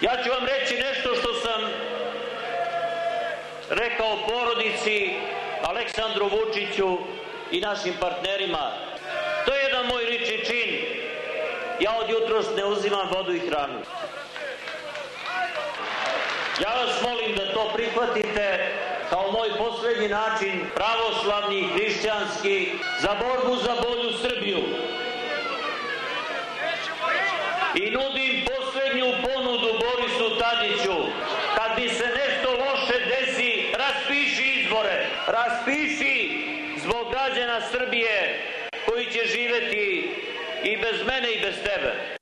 Ja ću vam reći nešto što sam rekao porodici, Aleksandru Vučiću i našim partnerima. To je jedan moj lični čin. Ja od jutros ne uzimam vodu i hranu. Ja vas molim da to prihvatite kao moj poslednji način, pravoslavni i hrišćanski, za borbu za bolju Srbiju. I nudim poslednju ponudu Borisu Tadiću. Kad mi se nešto loše desi, raspiši izbore. Raspiši zbog građana Srbije koji će živeti i bez mene i bez tebe.